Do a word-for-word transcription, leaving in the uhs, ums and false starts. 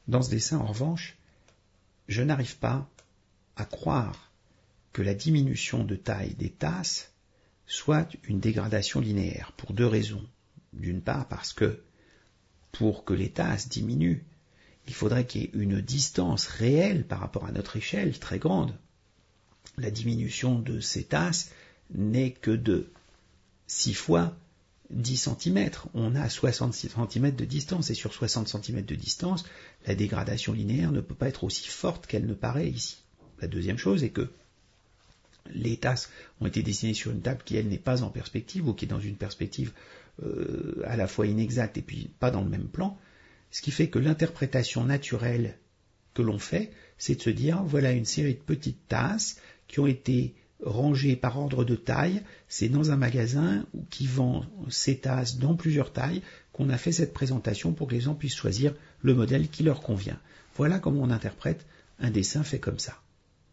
Dans ce dessin, en revanche, je n'arrive pas à croire que la diminution de taille des tasses soit une dégradation linéaire, pour deux raisons. D'une part, parce que pour que les tasses diminuent, il faudrait qu'il y ait une distance réelle par rapport à notre échelle très grande. La diminution de ces tasses n'est que de six fois dix centimètres. On a soixante-six centimètres de distance, et sur soixante centimètres de distance, la dégradation linéaire ne peut pas être aussi forte qu'elle ne paraît ici. La deuxième chose est que les tasses ont été dessinées sur une table qui, elle, n'est pas en perspective, ou qui est dans une perspective euh, à la fois inexacte et puis pas dans le même plan, ce qui fait que l'interprétation naturelle que l'on fait, c'est de se dire, voilà une série de petites tasses qui ont été rangées par ordre de taille. C'est dans un magasin qui vend ces tasses dans plusieurs tailles qu'on a fait cette présentation pour que les gens puissent choisir le modèle qui leur convient. Voilà comment on interprète un dessin fait comme ça.